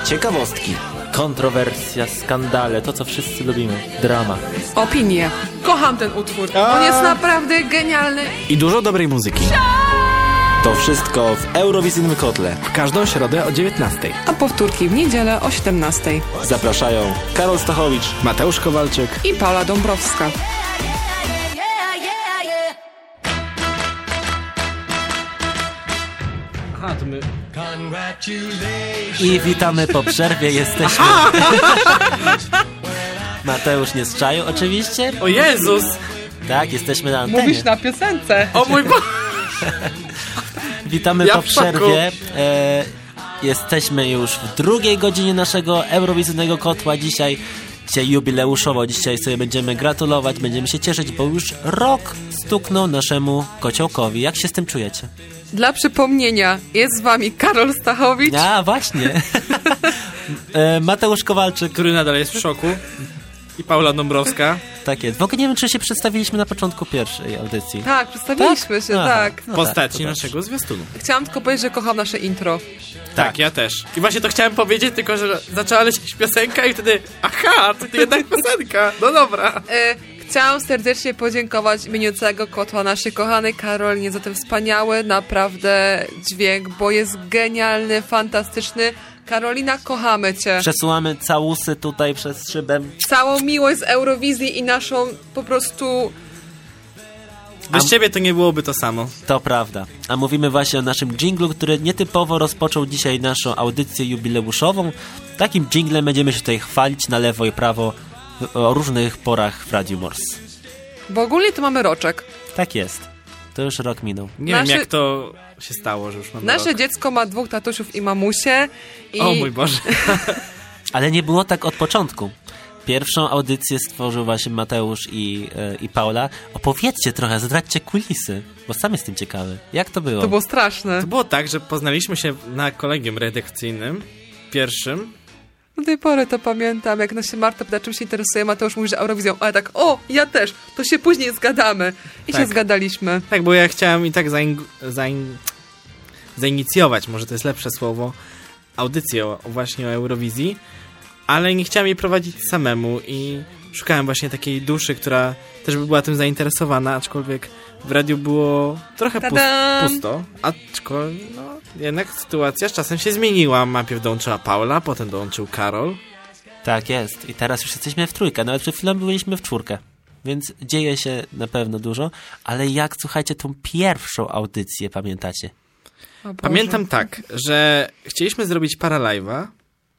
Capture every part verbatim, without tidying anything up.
ciekawostki, kontrowersja, skandale, to co wszyscy lubimy, drama. Opinie. Kocham ten utwór. On jest naprawdę genialny. I dużo dobrej muzyki. To wszystko w Eurowizyjnym Kotle. W każdą środę o dziewiętnastej. A powtórki w niedzielę o siedemnastej. Zapraszają Karol Stachowicz, Mateusz Kowalczyk i Paula Dąbrowska. Aha, to my... I witamy po przerwie, jesteśmy... Mateusz nie zczaił oczywiście. O Jezus! Tak, jesteśmy na antenie. Mówisz na piosence. O mój Boże! Witamy Ja po w szoku. przerwie. E, jesteśmy już w drugiej godzinie naszego Eurowizyjnego Kotła. Dzisiaj, dzisiaj jubileuszowo. Dzisiaj sobie będziemy gratulować, będziemy się cieszyć, bo już rok stuknął naszemu kociołkowi. Jak się z tym czujecie? Dla przypomnienia, jest z wami Karol Stachowicz. A, właśnie. e, Mateusz Kowalczyk. Który nadal jest w szoku. I Paula Dąbrowska. Tak jest. W ogóle nie wiem, czy się przedstawiliśmy na początku pierwszej audycji. Tak, przedstawiliśmy się, Aha. tak. No Postaci tak, naszego zwiastunu. Chciałam tylko powiedzieć, że kocham nasze intro. Tak, ja też. I właśnie to chciałem powiedzieć, tylko że zaczęła lecieć piosenka i wtedy aha, to jednak piosenka. No dobra. E, chciałam serdecznie podziękować w imieniu całego Kotła naszej kochanej Karolinie za ten wspaniały naprawdę dźwięk, bo jest genialny, fantastyczny. Karolina, kochamy cię. Przesuwamy całusy tutaj przez szybę. Całą miłość z Eurowizji i naszą po prostu... Bez A- ciebie to nie byłoby to samo. To prawda. A mówimy właśnie o naszym dżinglu, który nietypowo rozpoczął dzisiaj naszą audycję jubileuszową. Takim dżinglem będziemy się tutaj chwalić na lewo i prawo w- o różnych porach w Radiu Mors. Bo ogólnie to mamy roczek. Tak jest. To już rok minął. Nie Nasze- wiem, jak to się stało, że już mamy Nasze rok. dziecko ma dwóch tatusiów i mamusię. I O mój Boże. Ale nie było tak od początku. Pierwszą audycję stworzył właśnie Mateusz i, e, i Paula. Opowiedzcie trochę, zdradźcie kulisy, bo sam jestem ciekawy. Jak to było? to było straszne. To było tak, że poznaliśmy się na kolegium redakcyjnym, pierwszym. Do tej pory to pamiętam, jak nas się Marta pyta, czym się interesuje, Mateusz mówi, że Eurowizją, ale tak, o, ja też, to się później zgadamy. I Tak. się zgadaliśmy. Tak, bo ja chciałem i tak zain... zain... zainicjować, może to jest lepsze słowo, audycję o, właśnie o Eurowizji, ale nie chciałem jej prowadzić samemu i szukałem właśnie takiej duszy, która też by była tym zainteresowana, aczkolwiek w radiu było trochę pus- Tadam! pusto, aczkolwiek no, jednak sytuacja z czasem się zmieniła. Najpierw dołączyła Paula, potem dołączył Karol. Tak jest. I teraz już jesteśmy w trójkę. Nawet przed chwilą byliśmy w czwórkę. Więc dzieje się na pewno dużo. Ale jak, słuchajcie, tą pierwszą audycję pamiętacie? O Boże. Pamiętam tak, że chcieliśmy zrobić paralive'a,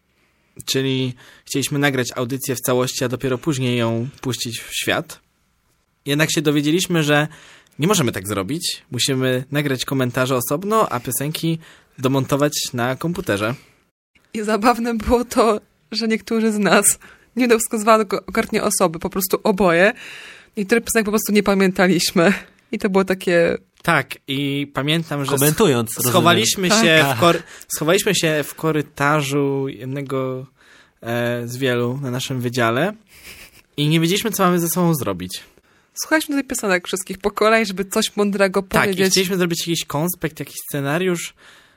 czyli chcieliśmy nagrać audycję w całości, a dopiero później ją puścić w świat. Jednak się dowiedzieliśmy, że nie możemy tak zrobić. Musimy nagrać komentarze osobno, a piosenki domontować na komputerze. I zabawne było to, że niektórzy z nas, nie będę wskazywała konkretnie osoby, po prostu oboje, niektóre piosenki po prostu nie pamiętaliśmy. I to było takie... Tak, i pamiętam, że Komentując, sch- schowaliśmy, rozumiem. się Tak. w kor- schowaliśmy się w korytarzu jednego e, z wielu na naszym wydziale i nie wiedzieliśmy, co mamy ze sobą zrobić. Słuchaliśmy tych piosenek wszystkich po kolei, żeby coś mądrego Tak, i powiedzieć. chcieliśmy zrobić jakiś konspekt, jakiś scenariusz.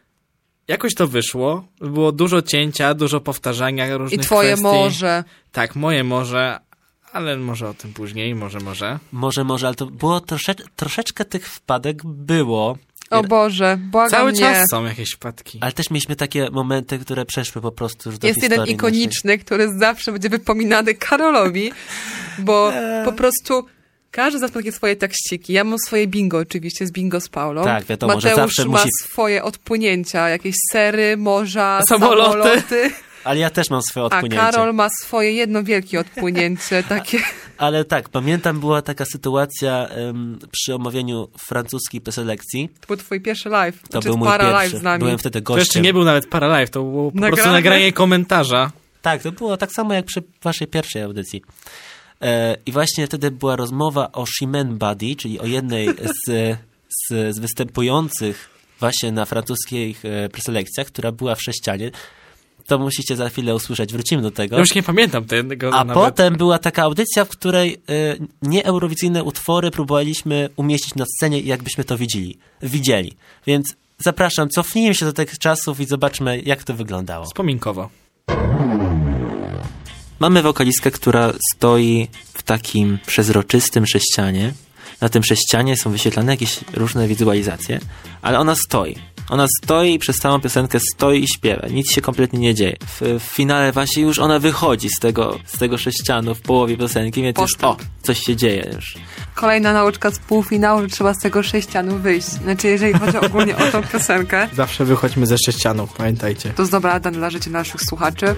Jakoś to wyszło. Było dużo cięcia, dużo powtarzania I różnych twoje kwestii. może. Tak, moje może, ale może o tym później, może, może. Może, może, ale to było trosze, troszeczkę tych wpadek było. O Boże, błagam Cały nie. czas są jakieś wpadki. Ale też mieliśmy takie momenty, które przeszły po prostu już do Jest historii jeden ikoniczny, który zawsze będzie wypominany Karolowi, bo po prostu każdy z nas ma takie swoje tekściki. Ja mam swoje bingo oczywiście, z bingo z Paulą. Tak, wiadomo, że Mateusz zawsze ma musi- swoje odpłynięcia, jakieś sery, morza, Samoloty. samoloty. Ale ja też mam swoje A odpłynięcie. Karol ma swoje jedno wielkie odpłynięcie, takie... Ale tak, pamiętam, była taka sytuacja um, przy omawianiu francuskiej preselekcji. To był twój pierwszy live. To znaczy był mój para pierwszy. live z nami. Byłem wtedy To gościem. jeszcze nie był nawet paralive, to było po Nagrane? prostu nagranie komentarza. Tak, to było tak samo jak przy waszej pierwszej audycji. E, I właśnie wtedy była rozmowa o Chimène Badi, czyli o jednej z, z, z występujących właśnie na francuskich e, preselekcjach, która była w Sześcianie. To musicie za chwilę usłyszeć, wrócimy do tego. Ja już nie pamiętam tego A nawet. potem była taka audycja, w której y, nieeurowizyjne utwory próbowaliśmy umieścić na scenie, jakbyśmy to widzieli. widzieli. Więc zapraszam, cofnijmy się do tych czasów i zobaczmy, jak to wyglądało. Wspominkowo. Mamy wokalistkę, która stoi w takim przezroczystym sześcianie. Na tym sześcianie są wyświetlane jakieś różne wizualizacje, ale ona stoi. Ona stoi i przez całą piosenkę stoi i śpiewa. Nic się kompletnie nie dzieje. W, w finale właśnie już ona wychodzi z tego, z tego sześcianu w połowie piosenki, więc już, o, coś się dzieje już. Kolejna nauczka z półfinału, że trzeba z tego sześcianu wyjść. Znaczy, jeżeli chodzi ogólnie o tą piosenkę. Zawsze wychodźmy ze sześcianu, pamiętajcie. To jest dobra rada dla życia naszych słuchaczy.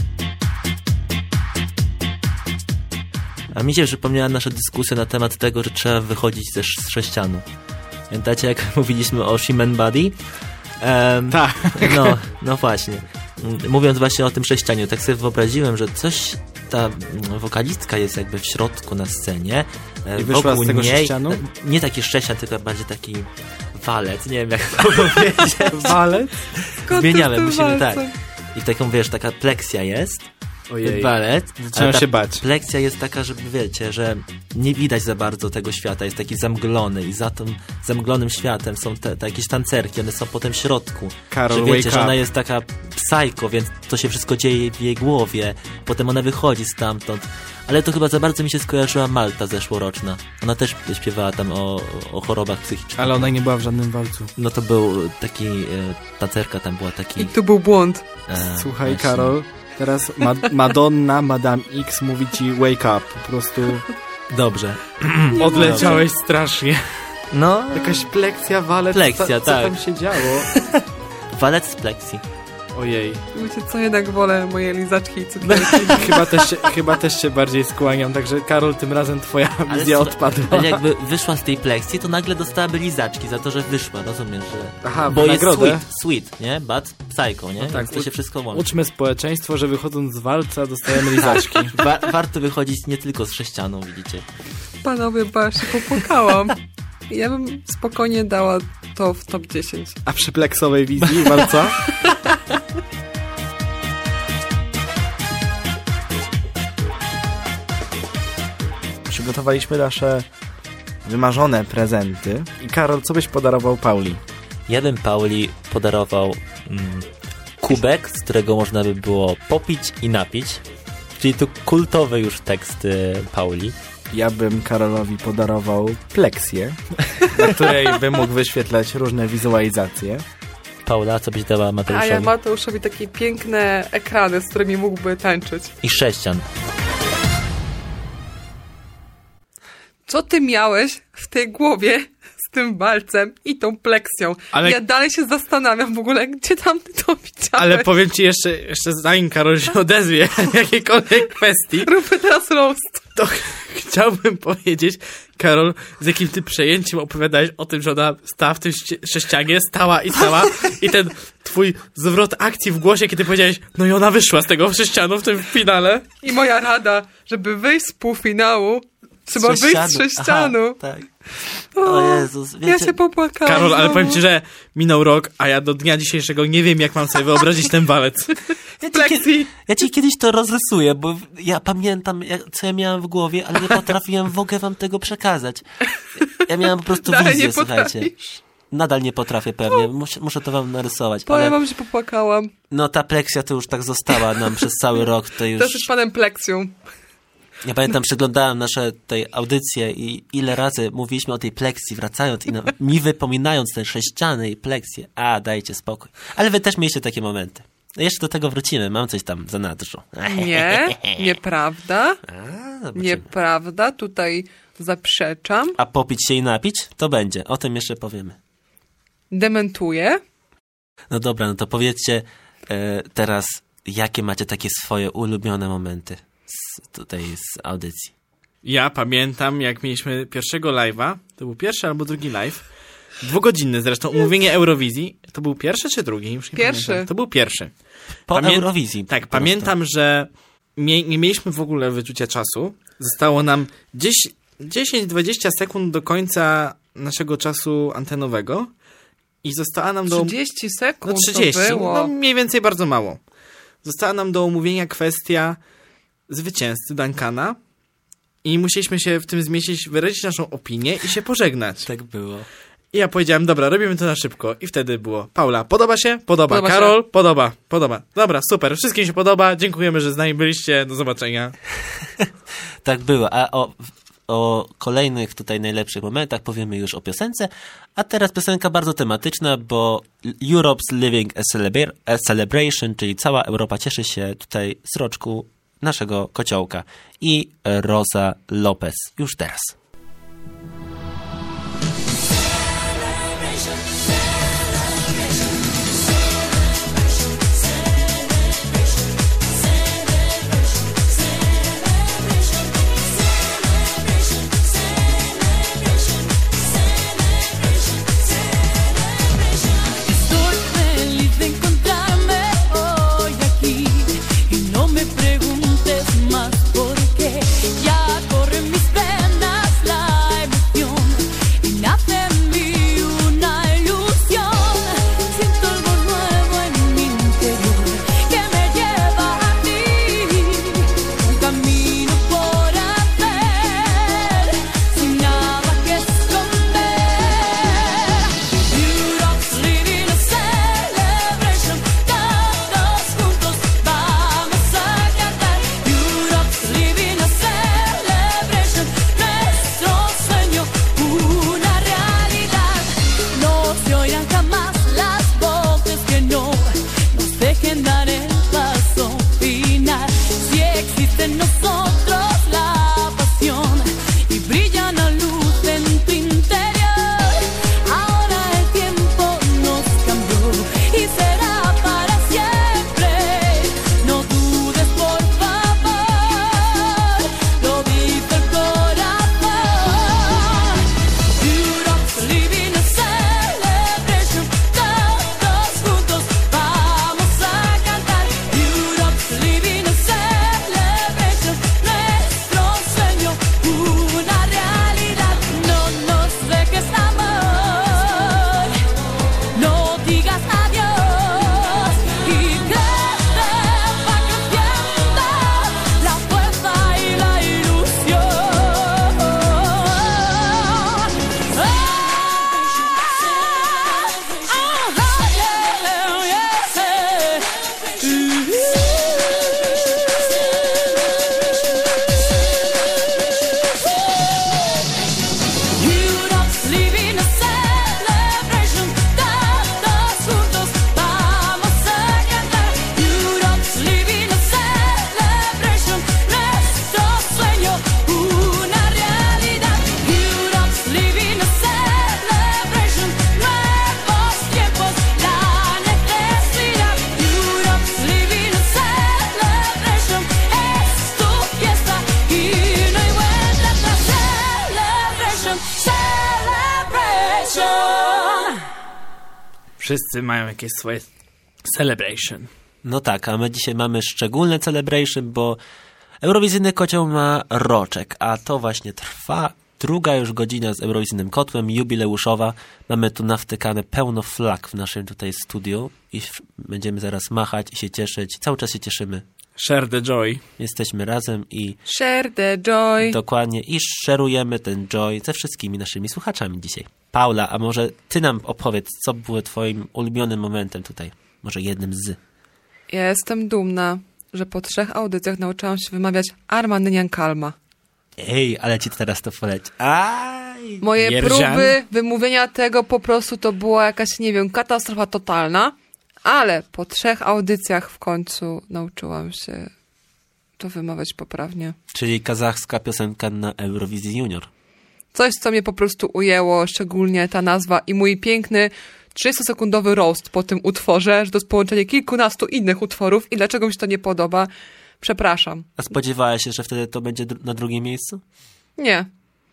A mi się przypomniała nasza dyskusja na temat tego, że trzeba wychodzić ze sz- z sześcianu. Pamiętacie, jak mówiliśmy o She-Man Body? Um, tak. No, no właśnie. Mówiąc właśnie o tym sześcianiu, tak sobie wyobraziłem, że coś, ta wokalistka jest jakby w środku na scenie. I wyszła wokół z tego niej, sześcianu? Nie taki sześcian, tylko bardziej taki walec. Nie wiem, jak to powiedzieć. Walec? Zmieniamy, musimy tak. I taką, wiesz, taka pleksja jest. Ojej. Balet. Zaczynam się bać. Lekcja jest taka, że wiecie, że nie widać za bardzo tego świata, jest taki zamglony i za tym zamglonym światem są te, te jakieś tancerki, one są potem w środku. Karol, że wiecie, wake że ona up. jest taka psycho, więc to się wszystko dzieje w jej głowie, potem ona wychodzi stamtąd. Ale to chyba za bardzo mi się skojarzyła Malta zeszłoroczna. Ona też śpiewała tam o, o chorobach psychicznych. Ale ona nie była w żadnym walcu. No to był taki, e, tancerka tam była taki... I tu był błąd. E, Słuchaj, właśnie. Karol, teraz Ma- Madonna, Madame X mówi ci wake up. Po prostu Dobrze. odleciałeś strasznie. No, Jakaś pleksja, walec. Pleksja, co, tak. Co tam się działo? walec z pleksji. Ojej. Wiecie co, jednak wolę moje lizaczki i cukierki. chyba, też się, chyba też się bardziej skłaniam, także Karol, tym razem twoja Ale wizja słuchaj, odpadła. Ale jakby wyszła z tej pleksji, to nagle dostałaby lizaczki za to, że wyszła, rozumiesz, że... Aha, bo jest nagrodę. sweet, sweet, nie? But psycho, nie? No tak, Więc to się wszystko łączy. Uczmy społeczeństwo, że wychodząc z walca dostajemy lizaczki. Wa- warto wychodzić nie tylko z sześcianą, widzicie. Panowie, bo ja się popłakałam. Ja bym spokojnie dała to w top dziesięć. A przy pleksowej wizji walca? Przygotowaliśmy nasze wymarzone prezenty. I Karol, co byś podarował Pauli? Ja bym Pauli podarował mm, kubek, z którego można by było popić i napić. Czyli to kultowy już tekst y, Pauli. Ja bym Karolowi podarował pleksję, na której by mógł wyświetlać różne wizualizacje. Paula, co byś dała A Mateuszowi? ja Mateuszowi takie piękne ekrany, z którymi mógłby tańczyć. I sześcian. Co ty miałeś w tej głowie z tym walcem i tą pleksją? Ale- Ja dalej się zastanawiam w ogóle, gdzie tam ty to widziałeś. Ale powiem ci jeszcze, jeszcze zanim Karol się odezwie w jakiejkolwiek kwestii, Róbmy teraz roast. to chciałbym powiedzieć, Karol, z jakim ty przejęciem opowiadałeś o tym, że ona stała w tym ście- sześcianie, stała i stała i ten twój zwrot akcji w głosie, kiedy powiedziałeś, no i ona wyszła z tego sześcianu w tym finale. I moja rada, żeby wyjść z półfinału, trzeba wyjść z sześcianu. Aha, tak. O Jezus, Ja wiecie, się popłakałam. Karol, ale znowu. powiem ci, że minął rok, a ja do dnia dzisiejszego nie wiem, jak mam sobie wyobrazić ten walec. ja, ci pleksji. kie- ja ci kiedyś to rozrysuję, bo ja pamiętam, jak, co ja miałem w głowie, ale nie potrafiłem w ogóle wam tego przekazać. Ja miałem po prostu Dalej wizję, nie słuchajcie. potrafisz. Nadal nie potrafię pewnie, muszę, muszę to wam narysować. Powiem Ale wam, że popłakałam. no ta pleksja to już tak została nam przez cały rok. To już... Też z panem pleksją. Ja pamiętam, przeglądałem nasze tej audycje i ile razy mówiliśmy o tej pleksji, wracając i na, mi wypominając te sześciany i pleksję. A, dajcie spokój. Ale wy też mieliście takie momenty. Jeszcze do tego wrócimy, mam coś tam za nadrzu. Nie, nieprawda. A, zobaczymy. Nieprawda, tutaj zaprzeczam. A popić się i napić? To będzie, o tym jeszcze powiemy. Dementuję. No dobra, no to powiedzcie e, teraz, jakie macie takie swoje ulubione momenty z, tutaj z audycji. Ja pamiętam, jak mieliśmy pierwszego live'a, to był pierwszy albo drugi live, dwugodzinny zresztą, umówienie Eurowizji. To był pierwszy czy drugi? Już nie Pierwszy. pamiętam. To był pierwszy. Po Pamię- Eurowizji. Tak, po prostu. pamiętam, że mie- nie mieliśmy w ogóle wyczucia czasu. Zostało nam dziesięć dwadzieścia sekund do końca naszego czasu antenowego i została nam do... trzydzieści sekund No trzydzieści, to było. no mniej więcej bardzo mało. Została nam do omówienia kwestia zwycięzcy Duncana i musieliśmy się w tym zmieścić, wyrazić naszą opinię i się pożegnać. Tak było. I ja powiedziałem, dobra, robimy to na szybko. I wtedy było, Paula, podoba się? Podoba. Podoba Karol? się. Podoba. Podoba. Dobra, super. Wszystkim się podoba. Dziękujemy, że z nami byliście. Do zobaczenia. Tak było. A o, o kolejnych tutaj najlepszych momentach powiemy już o piosence. A teraz piosenka bardzo tematyczna, bo Europe's Living a, celebra- a Celebration, czyli cała Europa cieszy się tutaj z roczku naszego kociołka. I Rosa Lopez. Już teraz. Wszyscy mają jakieś swoje celebration. No tak, a my dzisiaj mamy szczególne celebration, bo Eurowizyjny Kocioł ma roczek, a to właśnie trwa druga już godzina z Eurowizyjnym Kotłem, jubileuszowa. Mamy tu nawtykane pełno flag w naszym tutaj studiu i będziemy zaraz machać i się cieszyć. Cały czas się cieszymy. Share the joy. Jesteśmy razem i... Share the joy. Dokładnie. I szerujemy ten joy ze wszystkimi naszymi słuchaczami dzisiaj. Paula, a może ty nam opowiedz, co było twoim ulubionym momentem tutaj? Może jednym z... Ja jestem dumna, że po trzech audycjach nauczyłam się wymawiać Armandinian Kalma. Ej, ale ci teraz to poleci. Aj! Moje Jerżan? próby wymówienia tego po prostu to była jakaś, nie wiem, katastrofa totalna, ale po trzech audycjach w końcu nauczyłam się to wymawiać poprawnie. Czyli kazachska piosenka na Eurowizji Junior. Coś, co mnie po prostu ujęło, szczególnie ta nazwa i mój piękny trzydziestosekundowy roast po tym utworze, że to jest połączenie kilkunastu innych utworów i dlaczego mi się to nie podoba. Przepraszam. A spodziewałaś się, że wtedy to będzie dru- na drugim miejscu? Nie.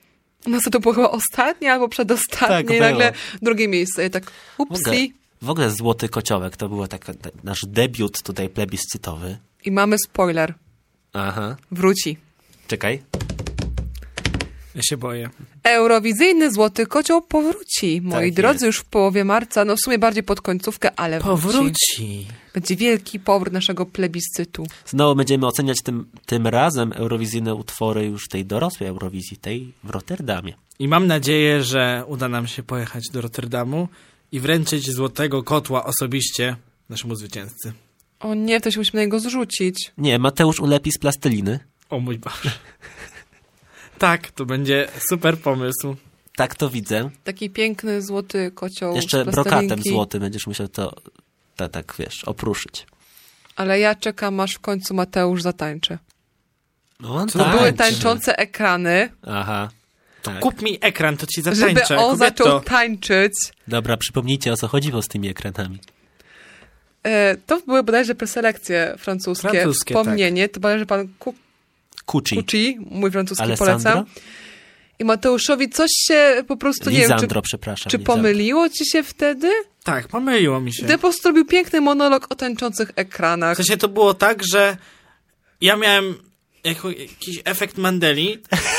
No co, to było chyba ostatnie albo przedostatnie Tak, i było. nagle drugie miejsce. I tak W ogóle, upsi. w ogóle Złoty Kociołek to był tak, tak, nasz debiut tutaj plebiscytowy. I mamy spoiler. Aha. Wróci. Czekaj. Ja się boję. Eurowizyjny Złoty Kocioł powróci, moi Tak drodzy, jest. już w połowie marca, no w sumie bardziej pod końcówkę, ale wróci. Powróci. Będzie wielki powrót naszego plebiscytu. Znowu będziemy oceniać tym, tym razem eurowizyjne utwory już tej dorosłej Eurowizji, tej w Rotterdamie. I mam nadzieję, że uda nam się pojechać do Rotterdamu i wręczyć Złotego Kotła osobiście naszemu zwycięzcy. O nie, to się musimy na niego zrzucić. Nie, Mateusz ulepi z plasteliny. O mój Boże. Tak, to będzie super pomysł. Tak to widzę. Taki piękny Złoty Kocioł Jeszcze z plastelinki. brokatem złotym będziesz musiał to, to tak, wiesz, opruszyć. Ale ja czekam, aż w końcu Mateusz zatańczy. No, on Co To tańczy. były tańczące ekrany, Aha. Tak. Kup mi ekran, to ci żeby zatańczę. on Kobieto. zaczął tańczyć. Dobra, przypomnijcie, o co chodziło z tymi ekranami. E, to były bodajże preselekcje francuskie. Francuskie, Wspomnienie. To bodajże pan Ku- Kuci. Kuci, mój francuski Alessandro? polecam. I Mateuszowi coś się po prostu, nie wiem, czy, Lisandro, przepraszam. czy Lisandro. pomyliło ci się wtedy? Tak, pomyliło mi się. Ty po prostu robił piękny monolog o tańczących ekranach. W sensie to było tak, że ja miałem jako, jakiś efekt Mandeli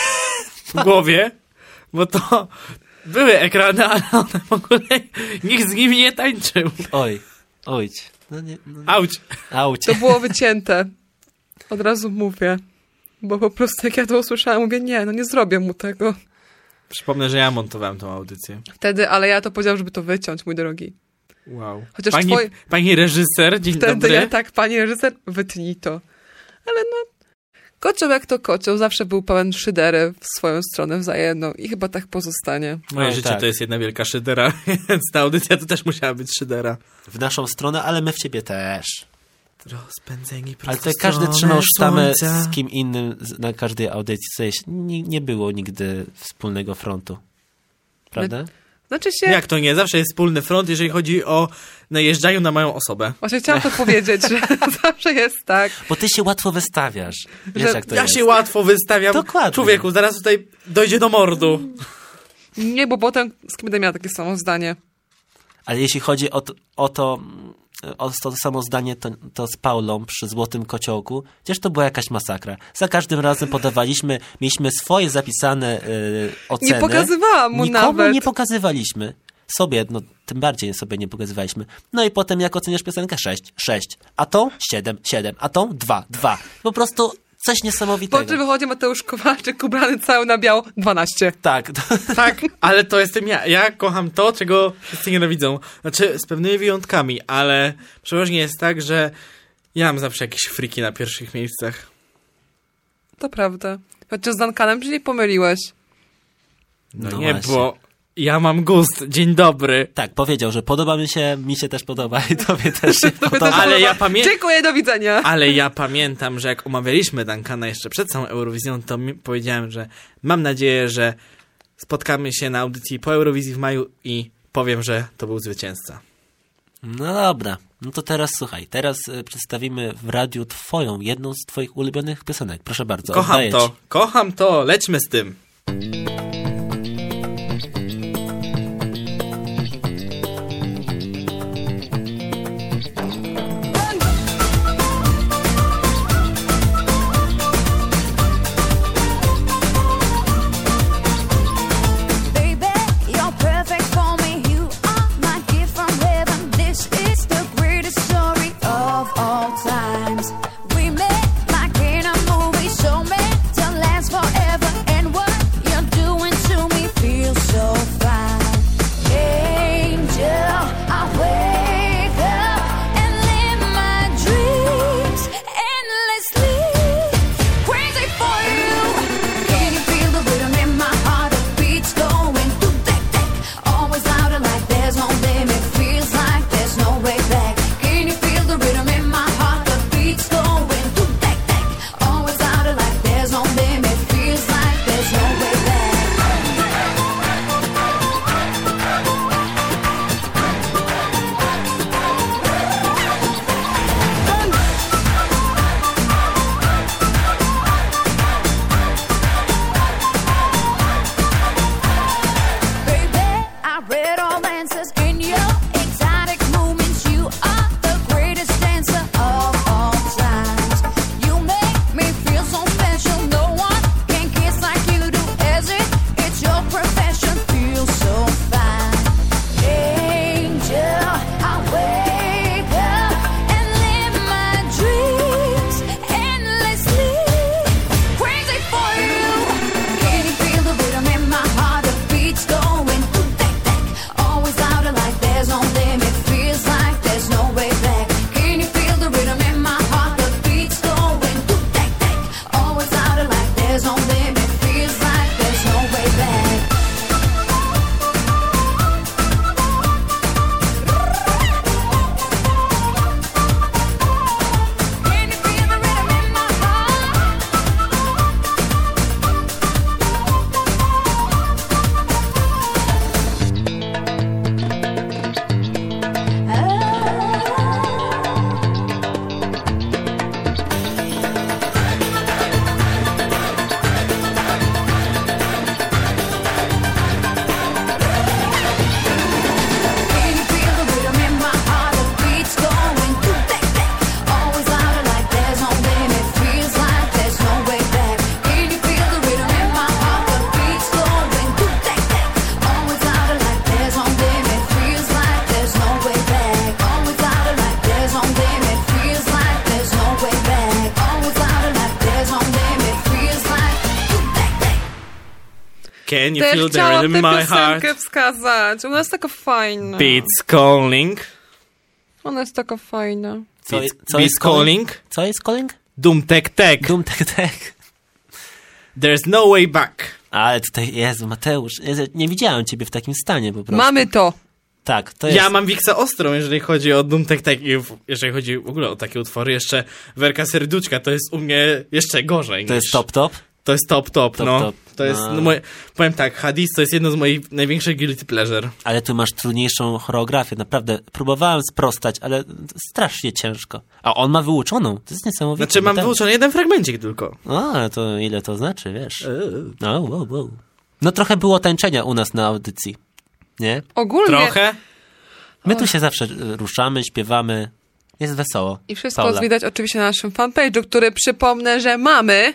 w głowie, bo to były ekrany, ale one w ogóle nikt z nimi nie tańczył. Oj, oj. No nie, no. Auć. Auć. To było wycięte. Od razu mówię. Bo po prostu jak ja to usłyszałam, mówię, nie, no nie zrobię mu tego. Przypomnę, że ja montowałem tą audycję. Wtedy, ale ja to powiedziałam, żeby to wyciąć, mój drogi. Wow. Chociaż pani, twoi- pani reżyser, dzień Wtedy dobry. ja tak, panie reżyser, wytnij to. Ale no, kocioł jak to kocioł, zawsze był pełen szydery w swoją stronę wzajemną i chyba tak pozostanie. Moje Oj, życie tak. to jest jedna wielka szydera, więc ta audycja to też musiała być szydera. W naszą stronę, ale my w ciebie też. Rozpędzeni Ale prosto tutaj w każdy stronę trzymał sztamę słońca. z kim innym z- na każdej audycji. W sensie nie, nie było nigdy wspólnego frontu. Prawda? Znaczy się, Jak to nie? Zawsze jest wspólny front, jeżeli chodzi o najeżdżają na moją osobę. właśnie chciałam to powiedzieć, że zawsze jest tak. Bo ty się łatwo wystawiasz. Wiesz, Że jak to ja jest. się łatwo wystawiam. Dokładnie. Człowieku, zaraz tutaj dojdzie do mordu. Nie, bo potem z kim będę miała takie samo zdanie. Ale jeśli chodzi o to, o to, o to samo zdanie, to, to z Paulą przy Złotym Kociołku, przecież to była jakaś masakra. Za każdym razem podawaliśmy, mieliśmy swoje zapisane y, oceny. Nie pokazywałam mu Nikomu nawet. nie pokazywaliśmy. Sobie, no tym bardziej sobie nie pokazywaliśmy. No i potem jak oceniasz piosenkę? sześć, sześć. A tą? siedem, siedem. A tą? dwa, dwa. Po prostu coś niesamowitego. Po czym wychodzi Mateusz Kowalczyk ubrany cały na biało, dwanaście. Tak. To, Tak, ale to jestem ja. Ja kocham to, czego wszyscy nienawidzą. Znaczy, z pewnymi wyjątkami, ale przeważnie jest tak, że ja mam zawsze jakieś friki na pierwszych miejscach. To prawda. Chociaż z Duncanem się nie pomyliłeś. No, No nie, właśnie. bo ja mam gust. Dzień dobry. tak, powiedział, że podoba mi się, mi się też podoba i tobie też się podoba. też Ale podoba. ja pamiętam... Dziękuję, do widzenia. Ale ja pamiętam, że jak omawialiśmy Duncana jeszcze przed całą Eurowizją, to mi powiedziałem, że mam nadzieję, że spotkamy się na audycji po Eurowizji w maju i powiem, że to był zwycięzca. No dobra, no to teraz słuchaj, teraz y, przedstawimy w radiu twoją, jedną z twoich ulubionych piosenek. Proszę bardzo, Kocham oddaję to, ci. kocham to, lećmy z tym. Baby, you're perfect for me. You are my gift from heaven. This is the greatest story of all times. We met like in a movie, so meant to last forever. And what you're Can you Też feel the chciałam rhythm in tę my heart? piosenkę wskazać. Ona jest taka fajna. Beats calling. Ona jest taka fajna. Co, Beats, co beats jest calling? calling. Co jest calling? Doom tech tech. Doom tak, tak. There's no way back. Ale tutaj, Jezu, Mateusz, Jezu, nie widziałem ciebie w takim stanie po prostu. Mamy to. Tak, to jest... Ja mam Wiksa ostrą, jeżeli chodzi o Doom tech tech i w- jeżeli chodzi w ogóle o takie utwory. Jeszcze Werka Serduczka to jest u mnie jeszcze gorzej. To niż... jest top top? To jest top, top, Top, no. top. To jest, No. no, moje, powiem tak, Hadis to jest jedno z moich największych guilty pleasure. Ale tu masz trudniejszą choreografię, naprawdę. Próbowałem sprostać, ale strasznie ciężko. A on ma wyuczoną, to jest niesamowite. Znaczy mam Mateusz. wyuczony jeden fragmencik tylko. A, ale to ile to znaczy, wiesz? No, wow, wow. No trochę było tańczenia u nas na audycji, nie? Ogólnie. Trochę. My tu się zawsze e, ruszamy, śpiewamy, jest wesoło. I wszystko Paula. widać oczywiście na naszym fanpage'u, który przypomnę, że mamy.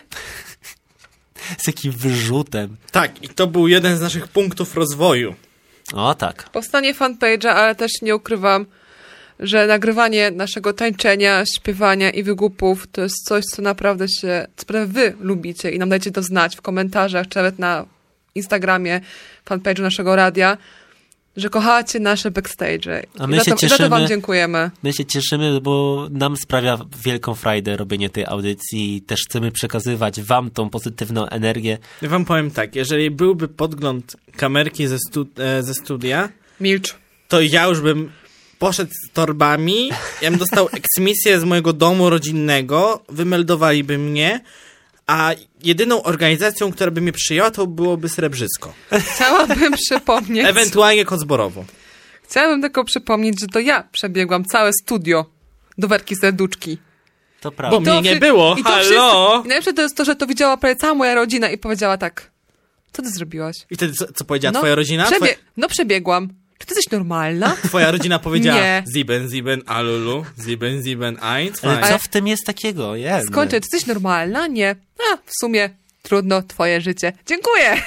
Z jakim wyrzutem. Tak, i to był jeden z naszych punktów rozwoju. O tak. Powstanie fanpage'a, ale też nie ukrywam, że nagrywanie naszego tańczenia, śpiewania i wygłupów to jest coś, co naprawdę się, co naprawdę wy lubicie i nam dajcie to znać w komentarzach, czy nawet na Instagramie, fanpage'u naszego radia, że kochacie nasze backstage. A my I za, się to, i za to cieszymy. wam dziękujemy. My się cieszymy, bo nam sprawia wielką frajdę robienie tej audycji i też chcemy przekazywać wam tą pozytywną energię. Ja wam powiem tak, jeżeli byłby podgląd kamerki ze, stu, e, ze studia, Milcz. to ja już bym poszedł z torbami, ja bym dostał eksmisję z mojego domu rodzinnego, wymeldowaliby mnie, a jedyną organizacją, która by mnie przyjęła, to byłoby Srebrzysko. Chciałabym przypomnieć, Ewentualnie Kocborowo. chciałabym tylko przypomnieć, że to ja przebiegłam całe studio do Werki Serduczki. To prawda. Bo mnie nie wszy- było, i to halo! wszyscy- I najlepsze to jest to, że to widziała prawie cała moja rodzina i powiedziała tak, co ty zrobiłaś? I wtedy co, co powiedziała twoja rodzina? Przebie- Twoja, No przebiegam. Czy ty jesteś normalna? twoja rodzina powiedziała Nie. Sieben, sieben, alulu, sieben, sieben, eins, Ale fine. co w tym jest takiego? Jest. Skończę, czy jesteś normalna? Nie. A, w sumie trudno, twoje życie. Dziękuję.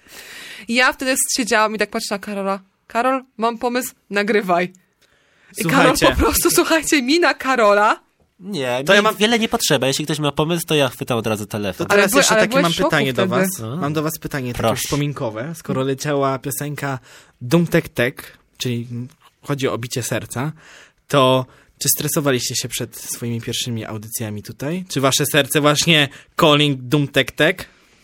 I ja wtedy siedziałam i tak patrzę na Karola. Karol, mam pomysł, nagrywaj. I Karol Słuchajcie. po prostu, słuchajcie, mina Karola. Nie, To mi ja mam- wiele nie potrzeba. Jeśli ktoś ma pomysł, to ja chwytam od razu telefon. To teraz były- jeszcze ale takie byłeś mam w szoku pytanie do wtedy. was. A. Mam do was pytanie takie Proszę. wspominkowe. Skoro leciała piosenka Doom Tech Tech, czyli chodzi o bicie serca, to czy stresowaliście się przed swoimi pierwszymi audycjami tutaj? Czy wasze serce właśnie calling Doom Tech Tech?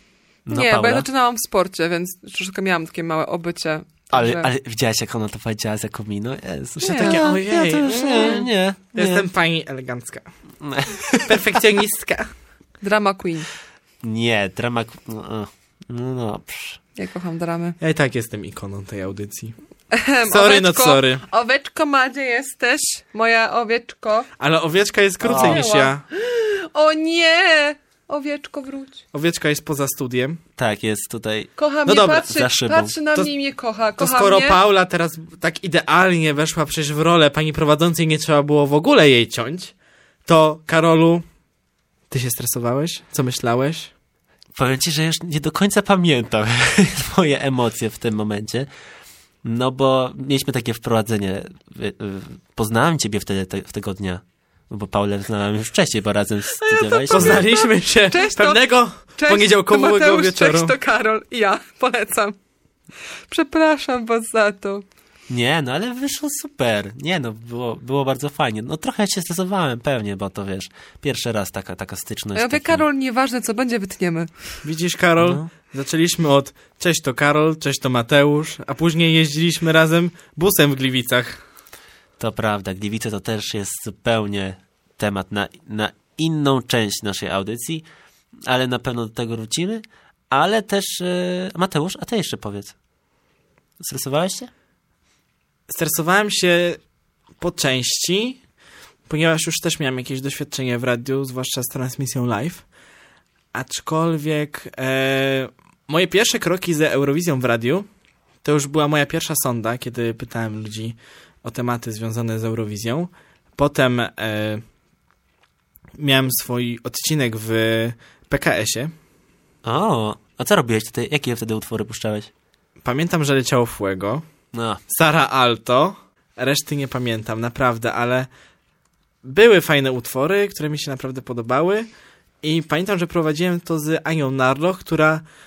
No, Nie, bo Paula? ja zaczynałam w sporcie, więc troszkę miałam takie małe obycie. Ale, że- ale widziałaś, jak ona to powiedziała za komino? Jezu. Że Nie. takie, Ja, ojej, ja to już nie, nie, nie. jestem pani elegancka. Perfekcjonistka. Drama queen. Nie, drama... No, no, no psz. Ja kocham dramy. Ja i tak jestem ikoną tej audycji. Sorry, not Oweczko, sorry. Owieczko Madzie jesteś, moja owieczko. Ale owieczka jest krócej O. niż ja. O nie! Owieczko, wróć. Owieczka jest poza studiem. Tak, jest tutaj... Kocha No mnie, dobra, patrzy, za szybą. patrzy na To- mnie i mnie kocha. To Kocha skoro mnie. Paula teraz tak idealnie weszła przecież w rolę pani prowadzącej, nie trzeba było w ogóle jej ciąć, to Karolu, ty się stresowałeś? Co myślałeś? Powiem ci, że już nie do końca pamiętam twoje emocje w tym momencie. No bo mieliśmy takie wprowadzenie. Y, y, Poznałem ciebie wtedy, te, w tego dnia. No bo Paulę znałem już wcześniej, bo razem studiowaliśmy. Poznaliśmy się Cześć, to- pewnego Cześć, poniedziałkowego to Mateusz, wieczoru. Cześć, to Karol. I ja polecam. Przepraszam was za to. Nie, no ale wyszło super. Nie, no było, było bardzo fajnie. No trochę się stresowałem pewnie, bo to wiesz, pierwszy raz taka, taka styczność. Ja mówię, taki- Karol, nieważne co będzie, wytniemy. Widzisz, Karol? No. Zaczęliśmy od cześć to Karol, cześć to Mateusz, a później jeździliśmy razem busem w Gliwicach. To prawda, Gliwice to też jest zupełnie temat na, na inną część naszej audycji, ale na pewno do tego wrócimy. Ale też, e, Mateusz, a ty jeszcze powiedz. Stresowałeś się? Stresowałem się po części, ponieważ już też miałem jakieś doświadczenie w radiu, zwłaszcza z transmisją live. Aczkolwiek e, moje pierwsze kroki ze Eurowizją w radiu to już była moja pierwsza sonda, kiedy pytałem ludzi o tematy związane z Eurowizją. Potem e, miałem swój odcinek w P K S-ie. O, a co robiłeś tutaj? Jakie wtedy utwory puszczałeś? Pamiętam, że leciało Fuego, No, Sara Alto, reszty nie pamiętam, naprawdę, ale były fajne utwory, które mi się naprawdę podobały i pamiętam, że prowadziłem to z Anią Narloch, która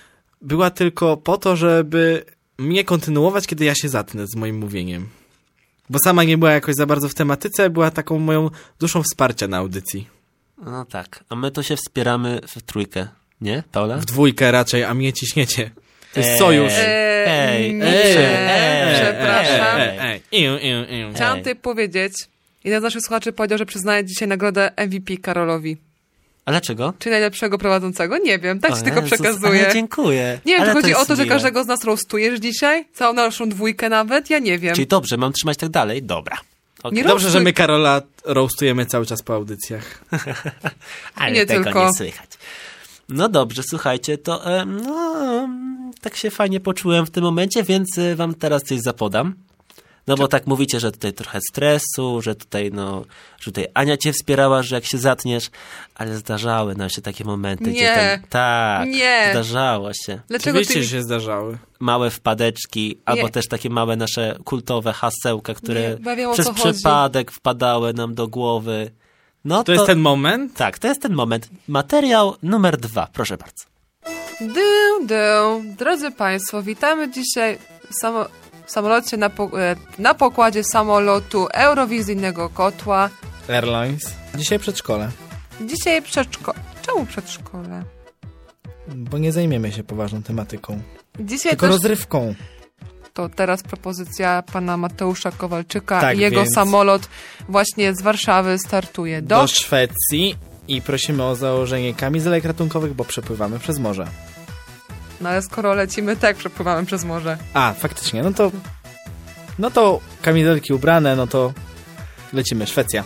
była tylko po to, żeby mnie kontynuować, kiedy ja się zatnę z moim mówieniem. Bo sama nie była jakoś za bardzo w tematyce, była taką moją duszą wsparcia na audycji. No tak, a my to się wspieramy w trójkę, nie, Paula? W dwójkę raczej, a mnie ciśniecie. To jest Ej. sojusz. Eee, Ej, nie, ej, ej, przepraszam. Ej, ej, iu, iu, iu. Chciałam Ej. tutaj powiedzieć, jeden z naszych słuchaczy powiedział, że przyznaje dzisiaj nagrodę M V P Karolowi. A dlaczego? Czy najlepszego prowadzącego? Nie wiem, tak O się tylko Jezus, przekazuje. Ale dziękuję. Nie wiem, ale czy chodzi jest o to, że miłe. każdego z nas roastujesz dzisiaj? Całą naszą dwójkę nawet? Ja nie wiem. Czyli dobrze, mam trzymać tak dalej? Dobra. Okay. Nie Dobrze, że roastuj. my Karola roastujemy cały czas po audycjach. Ale nie tego tylko. nie słychać. No dobrze, słuchajcie, to e, no, tak się fajnie poczułem w tym momencie, więc e, wam teraz coś zapodam. No bo tak mówicie, że tutaj trochę stresu, że tutaj no, że tutaj Ania cię wspierała, że jak się zatniesz, ale zdarzały nam się takie momenty, gdzie Nie. ten, tak, Nie. zdarzało się. Dlaczego Oczywiście, ty... że się zdarzały. Małe wpadeczki, albo Nie. też takie małe nasze kultowe hasełka, które Nie, bo ja wiem, o przez co chodzi. przypadek wpadały nam do głowy. No to, To jest ten moment? Tak, to jest ten moment. Materiał numer dwa, proszę bardzo. Dy, dy. Drodzy Państwo, witamy dzisiaj w, samo, w samolocie na, po, e, na pokładzie samolotu Eurowizyjnego Kotła. Airlines. Dzisiaj przedszkole. Dzisiaj przedszkole. Czemu przedszkole? Bo nie zajmiemy się poważną tematyką. Dzisiaj Tylko też rozrywką. to teraz propozycja pana Mateusza Kowalczyka Tak, i jego więc- samolot właśnie z Warszawy startuje do... Do Szwecji i prosimy o założenie kamizelek ratunkowych, bo przepływamy przez morze. No ale skoro lecimy, tak przepływamy przez morze. A, faktycznie, no to... No to kamizelki ubrane, no to lecimy, Szwecja.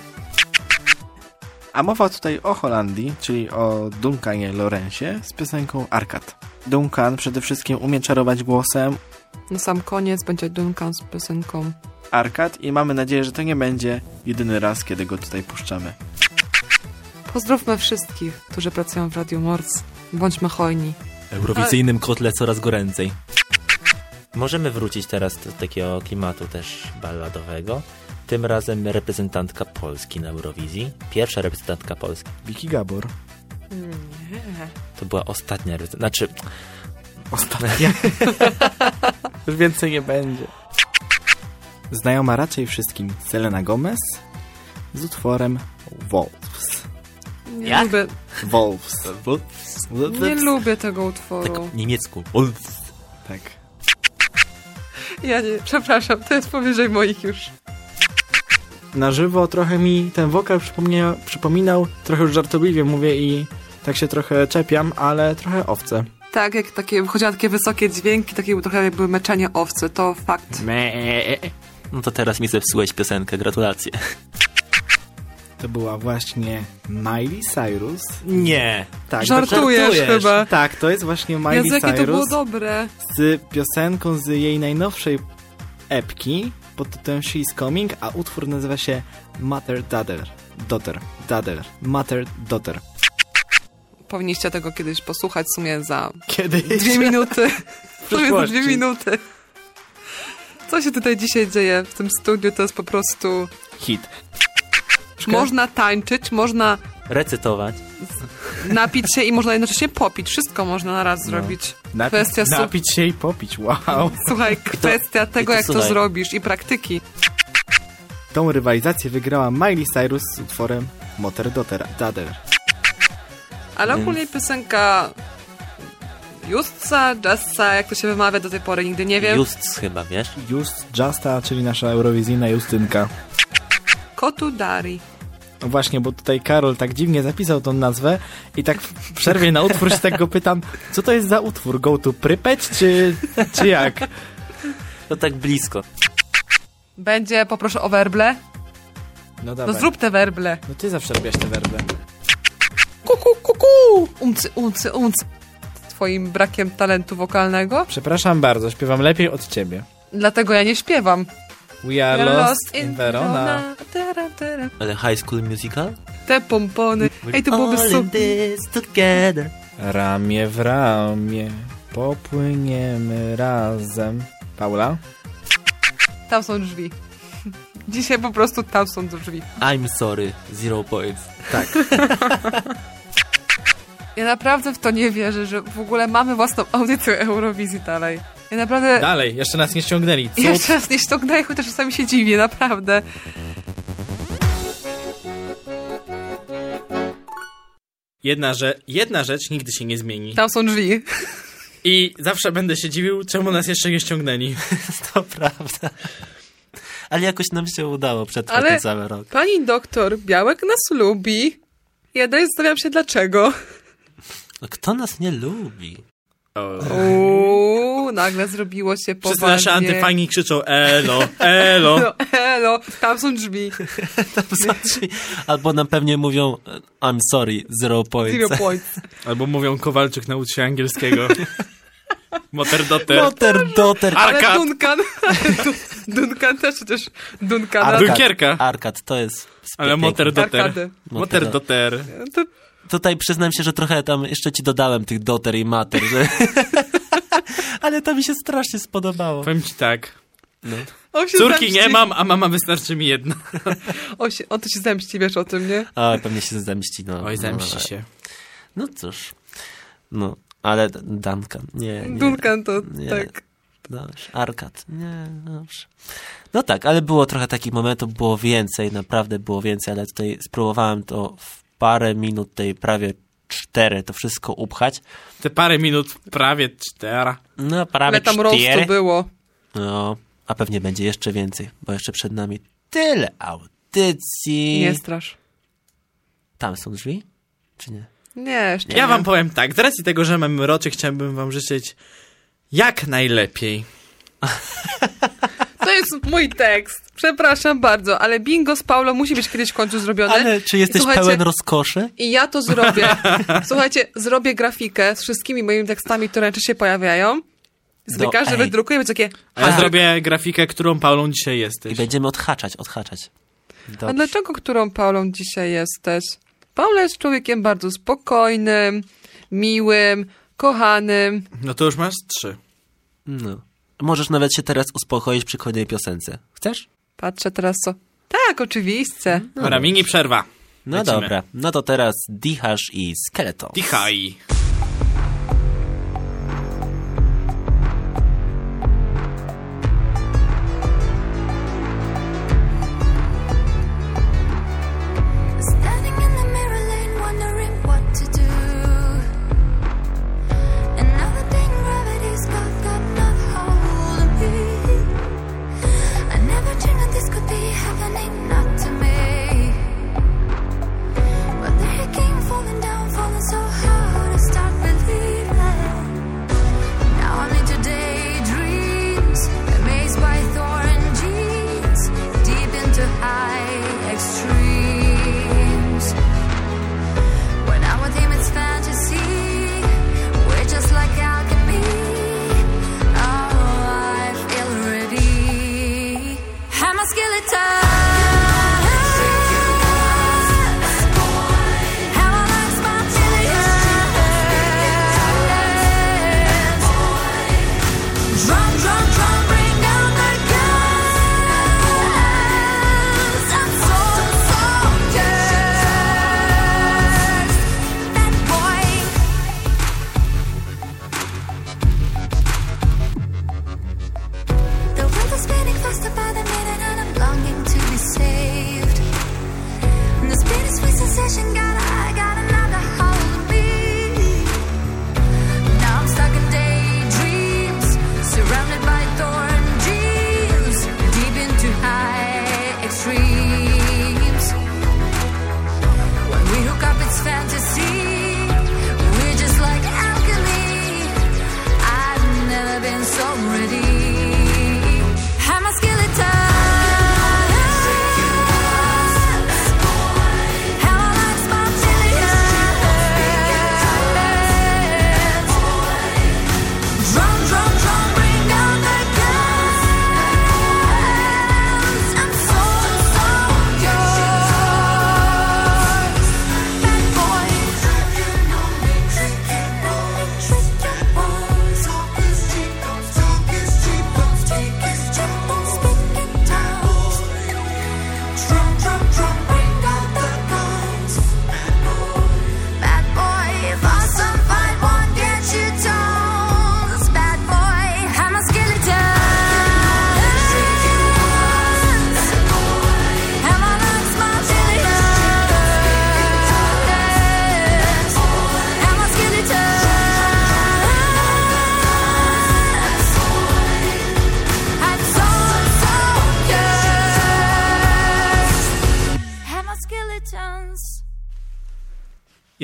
A mowa tutaj o Holandii, czyli o Duncanie Lorenzie z piosenką Arkad. Duncan przede wszystkim umie czarować głosem, Na sam koniec będzie Duncan z piosenką. Arkad, i mamy nadzieję, że to nie będzie jedyny raz, kiedy go tutaj puszczamy. Pozdrówmy wszystkich, którzy pracują w Radiu Morc. Bądźmy hojni. Eurowizyjnym kotle coraz goręcej. Możemy wrócić teraz do takiego klimatu też balladowego. Tym razem reprezentantka Polski na Eurowizji. Pierwsza reprezentantka Polski. Wiki Gabor. To była ostatnia reprezentantka. Znaczy, Ostatnia. Już więcej nie będzie. Znajoma raczej wszystkim Selena Gomez z utworem Wolves. Nie Jak? lubię, Wolves. nie lubię tego utworu. tak niemiecku. Wolf. Tak. Ja nie, przepraszam, to jest powyżej moich już. Na żywo trochę mi ten wokal przypomnia, przypominał, trochę już żartobliwie mówię i tak się trochę czepiam, ale trochę owce. Tak, jak takie, wychodziły takie wysokie dźwięki, takie trochę jakby meczenie owcy, to fakt. No to teraz mi zepsułeś piosenkę. Gratulacje. To była właśnie Miley Cyrus. Nie. Tak, Żartujesz żartujesz. chyba. Tak, to jest właśnie Miley Jezu, jakie to było Cyrus dobre. z piosenką z jej najnowszej epki pod tytułem She's Coming, a utwór nazywa się Mother Daughter. Daughter. Daughter. Mother Daughter. Powinniście tego kiedyś posłuchać w sumie za Kiedyś. dwie minuty. W sumie za przyszłości. dwie minuty. Co się tutaj dzisiaj dzieje w tym studiu, to jest po prostu... Hit. Można tańczyć, można Recytować. napić się i można jednocześnie popić. Wszystko można na raz zrobić. Napić, Kwestia su- napić się i popić. Wow. Słuchaj, kwestia tego, i to jak to słuchaj. zrobisz i praktyki. Tą rywalizację wygrała Miley Cyrus z utworem Mother Daughter. Daughter. Ale Więc- ogólnie piosenka Justsa, Justa, jak to się wymawia do tej pory, nigdy nie wiem. Just chyba, wiesz? Just Justa, czyli nasza eurowizyjna Justynka. Kotu Dari. No właśnie, bo tutaj Karol tak dziwnie zapisał tą nazwę i tak w przerwie na utwór się tak go pytam, co to jest za utwór? Go to Prypeć, czy, czy jak? To tak blisko. Będzie, poproszę o werble. No No dawaj. zrób te werble. No ty zawsze robiłaś te werble. Kuku, kuku! Umcy, umcy, umcy. Twoim brakiem talentu wokalnego. Przepraszam bardzo, śpiewam lepiej od ciebie. Dlatego ja nie śpiewam. We are lost in Verona. Tara, tara. Ale High School Musical? Te pompony. Ej, to byłoby All in super. this together. Ramię w ramię popłyniemy razem. Paula? Tam są drzwi. Dzisiaj po prostu tam są drzwi. I'm sorry, zero points. Tak. Ja naprawdę w to nie wierzę, że w ogóle mamy własną audycję Eurowizji dalej. Ja naprawdę... Dalej, jeszcze nas nie ściągnęli. Cud. Jeszcze raz nie ściągnęli, chociaż czasami się dziwię, naprawdę. Jedna, że, jedna rzecz nigdy się nie zmieni. Tam są drzwi. I zawsze będę się dziwił, czemu nas jeszcze nie ściągnęli. To prawda. Ale jakoś nam się udało przetrwać Ale ten cały rok. pani doktor Białek nas lubi. Ja dalej zastanawiam się dlaczego. No, kto nas nie lubi? Uuu, nagle zrobiło się poważnie. Wszyscy nasze antyfani krzyczą elo, elo. No, elo, tam są drzwi. Tam są drzwi. Albo nam pewnie mówią I'm sorry, zero points. Zero points. Albo mówią Kowalczyk, naucz się angielskiego. Moterdotter. Moterdotter. Ale Arkad. Duncan. Duncan też przecież. Duncan. Arkad. Dunkierka. Arkad, to jest... Ale piękne. Moterdotter. Arkady. Moterdotter. To Tutaj przyznam się, że trochę tam jeszcze ci dodałem tych doter i mater, że... Ale to mi się strasznie spodobało. Powiem ci tak. No. on się Córki zemści. nie mam, a mama wystarczy mi jedna. On, się, on to się zemści, wiesz o tym, nie? A, pewnie się zemści, no. Oj, zemści no, się. No cóż. No, ale Duncan, nie, nie. Duncan to nie. tak. Dobrze, Arkad, nie, dobrze. No tak, ale było trochę takich momentów, było więcej, naprawdę było więcej, ale tutaj spróbowałem to w parę minut, tej prawie cztery, to wszystko upchać. Te parę minut, prawie cztery. No, prawie Ale tam cztery. rostu było. No, a pewnie będzie jeszcze więcej, bo jeszcze przed nami tyle audycji. Nie strasz. Tam są drzwi? Czy nie? Nie, jeszcze Ja nie. wam powiem tak, z racji tego, że mamy roczy, chciałbym wam życzyć jak najlepiej. To jest mój tekst. Przepraszam bardzo, ale bingo z Paulo musi być kiedyś w końcu zrobione. Ale czy jesteś Słuchajcie, pełen rozkoszy? I ja to zrobię. Słuchajcie, zrobię grafikę z wszystkimi moimi tekstami, które najczęściej się pojawiają. Sobie No, każdy ej. wydrukuje, będzie takie... A ja "Ha, zrobię grafikę, którą Paulą dzisiaj I jesteś. będziemy odhaczać, odhaczać. A Dobrze. dlaczego którą Paulą dzisiaj jesteś? Paula jest człowiekiem bardzo spokojnym, miłym, kochanym. No to już masz trzy. No. Możesz nawet się teraz uspokoić przy kolejnej piosence. Chcesz? Patrzę teraz co... Tak, oczywiście. Dobra, mini przerwa. No Lecimy. dobra. No to teraz Dichasz i Skeleton. Dichaj. Standing in the mirror lane, wondering what to do. And now the dang gravity's got, got not hold of me. I never dreamed that this could be happening, not to me. But there it came falling down, falling so hard. I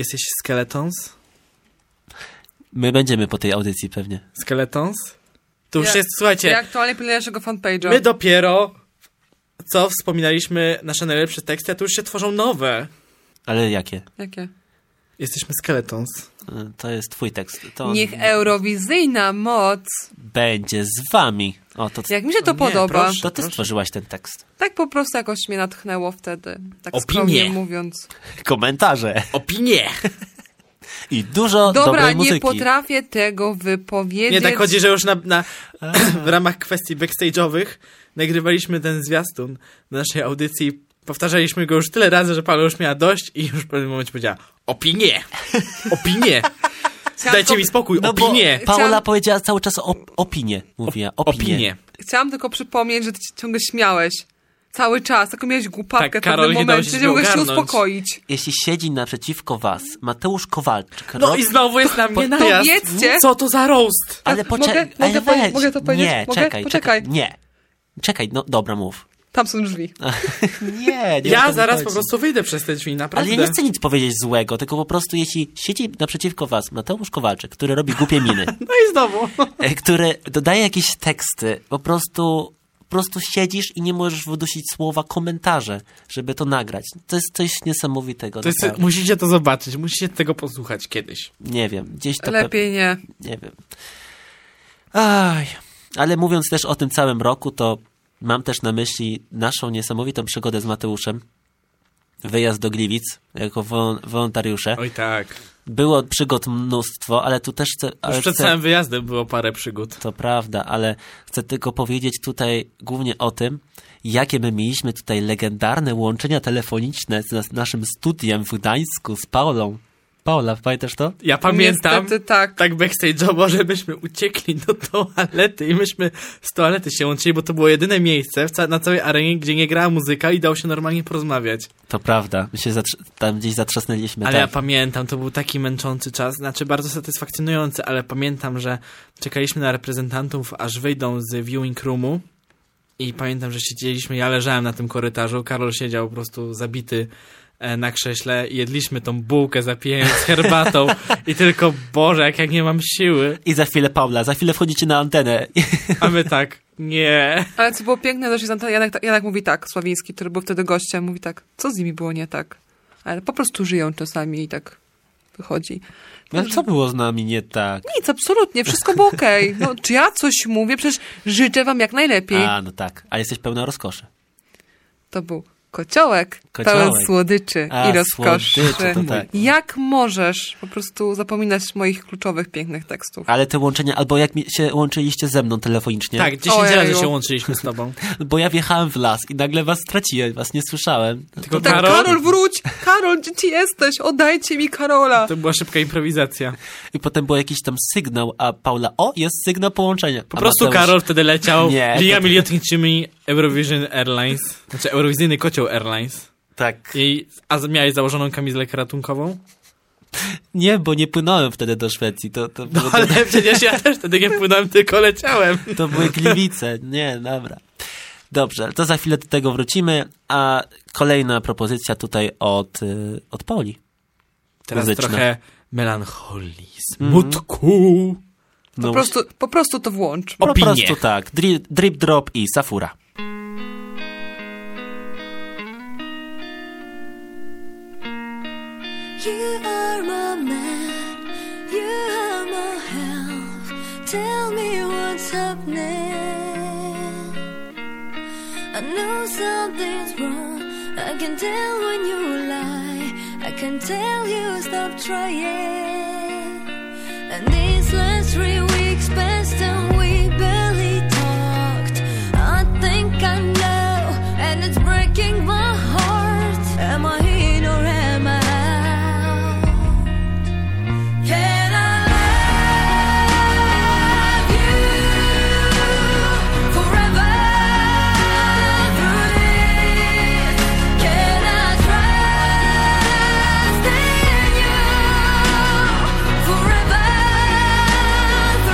Jesteś Skeletons? My będziemy po tej audycji pewnie. Skeletons? To już Ja- jest, słuchajcie, Ja aktualnie pilnuję naszego fanpage'a. my dopiero co wspominaliśmy nasze najlepsze teksty, a tu już się tworzą nowe. Ale jakie? Jakie? Jesteśmy Skeletons. Y, To jest twój tekst. To on Niech eurowizyjna moc. będzie z wami. O, to, Jak mi się to Nie, podoba. proszę. to ty stworzyłaś ten tekst. Tak po prostu jakoś mnie natchnęło wtedy. Tak Opinie. skromnie mówiąc. Komentarze. Opinie! I dużo Dobra, dobrej nie muzyki. potrafię tego wypowiedzieć. Nie, tak chodzi, że już na, na, w ramach kwestii backstage'owych nagrywaliśmy ten zwiastun do naszej audycji. Powtarzaliśmy go już tyle razy, że Paula już miała dość i już w pewnym momencie powiedziała opinie! Opinie! Chciałam Dajcie tylko- mi spokój, No bo opinie! Paola Chciałam- powiedziała cały czas op- opinię. Mówiła opinie. Opinie. Chciałam tylko przypomnieć, że ty się ciągle śmiałeś. Cały czas. Tylko miałeś głupawkę Tak, w Karol, pewnym nie dało momencie, się nie mogłeś się ogarnąć. uspokoić. Jeśli siedzi naprzeciwko was Mateusz Kowalczyk, No rob- i znowu jest na mnie Po- najazd. wiedzcie- Co to za roast? Ale Mogę- poczekaj, mogę ale powie- weź. mogę to powiedzieć? Nie, Mogę? czekaj, Poczekaj. czekaj. Nie. Czekaj, no dobra, mów. Tam są drzwi. Nie, nie o Ja to mi zaraz chodzi. po prostu wyjdę przez te drzwi, naprawdę. Ale ja nie chcę nic powiedzieć złego, tylko po prostu jeśli siedzi naprzeciwko was Mateusz Kowalczyk, który robi głupie miny, No i znowu. e, który dodaje jakieś teksty, po prostu, po prostu siedzisz i nie możesz wydusić słowa komentarze, żeby to nagrać. To jest coś niesamowitego. To jest, naprawdę. musicie to zobaczyć, musicie tego posłuchać kiedyś. Nie wiem, gdzieś to... pe- Lepiej nie. Nie wiem. Aj, ale mówiąc też o tym całym roku, to mam też na myśli naszą niesamowitą przygodę z Mateuszem. Wyjazd do Gliwic jako wol- wolontariusze. Oj tak. Było przygód mnóstwo, ale tu też chcę... Ale Już przed chcę całym wyjazdem było parę przygód. to prawda, ale chcę tylko powiedzieć tutaj głównie o tym, jakie my mieliśmy tutaj legendarne łączenia telefoniczne z nas, naszym studiem w Gdańsku z Paulą. Paula, pamiętasz to? Ja pamiętam, Niestety tak. tak backstage'owo, żebyśmy uciekli do toalety i myśmy z toalety się łączyli, bo to było jedyne miejsce w ca- na całej arenie, gdzie nie grała muzyka i dało się normalnie porozmawiać. To prawda, my się zatr- tam gdzieś zatrzasnęliśmy. Ale tak. ja pamiętam, to był taki męczący czas, znaczy bardzo satysfakcjonujący, ale pamiętam, że czekaliśmy na reprezentantów, aż wyjdą z viewing roomu i pamiętam, że siedzieliśmy, ja leżałem na tym korytarzu, Karol siedział po prostu zabity e, na krześle i jedliśmy tą bułkę zapijając herbatą i tylko, Boże, jak ja nie mam siły. I za chwilę Paula, za chwilę wchodzicie na antenę. A my tak, nie. Ale co było piękne, dość jest Janek, Janek mówi tak, Sławiński, który był wtedy gościem, mówi tak, co z nimi było nie tak? Ale po prostu żyją czasami i tak wychodzi. No co było z nami nie tak? Nic, absolutnie, wszystko było okej. No, czy ja coś mówię? Przecież życzę wam jak najlepiej. A, no tak, a jesteś pełna rozkoszy. To był kociołek, Kociołek. pełen słodyczy A, i rozkoszy. słodyczy, to tak. Jak możesz po prostu zapominać moich kluczowych, pięknych tekstów? Ale te łączenia, albo jak mi się łączyliście ze mną telefonicznie. Tak, dziesięć Ojeju. razy się łączyliśmy z tobą. Bo ja wjechałem w las i nagle was straciłem, was nie słyszałem. Tylko Tak, Karol? Karol, wróć! Karol, gdzie ty jesteś? Oddajcie mi Karola! To była szybka improwizacja. I potem był jakiś tam sygnał, a Paula, o, jest sygnał połączenia. Po A prostu Mateusz- Karol wtedy leciał Nie, liniami to- lotniczymi Eurovision Airlines, znaczy Eurowizyjny Kocioł Airlines. Tak. I, a z- miałeś założoną kamizelkę ratunkową? Nie, bo nie płynąłem wtedy do Szwecji. To, to, No było, ale przecież ja też wtedy nie płynąłem, tylko leciałem. to były Gliwice. Nie, dobra. Dobrze, to za chwilę do tego wrócimy, a kolejna propozycja tutaj od, y, od Poli. Teraz Muzyczna. trochę melancholii, smutku. No, Po prostu, po prostu to włącz. po opinie. prostu tak. Drip, drip Drop i Safura. You are my man, you are my health. Tell me what's happening. I know something's wrong. I can tell when you lie. I can tell you stop trying. And these last three weeks passed and we barely talked. I think I know, and it's breaking my heart. Am I in or am I out? Can I love you forever through this? Can I trust in you forever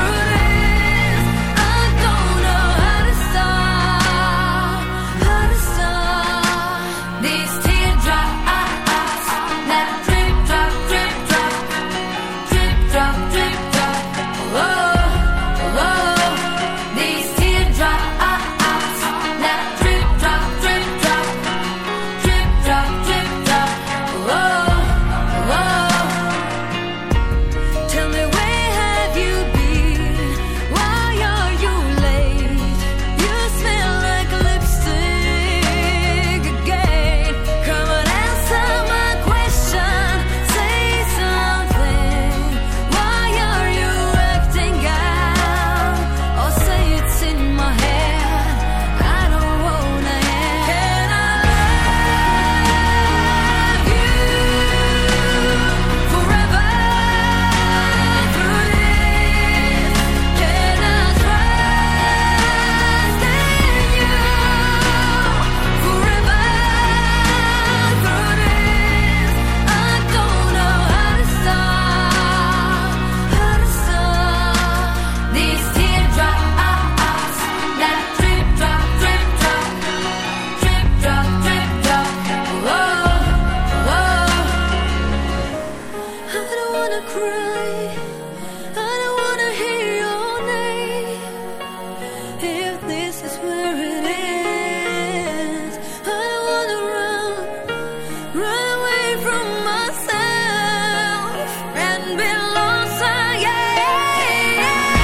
wanna cry. I don't wanna hear your name. If this is where it ends, I don't wanna run, run away from myself and be lost again.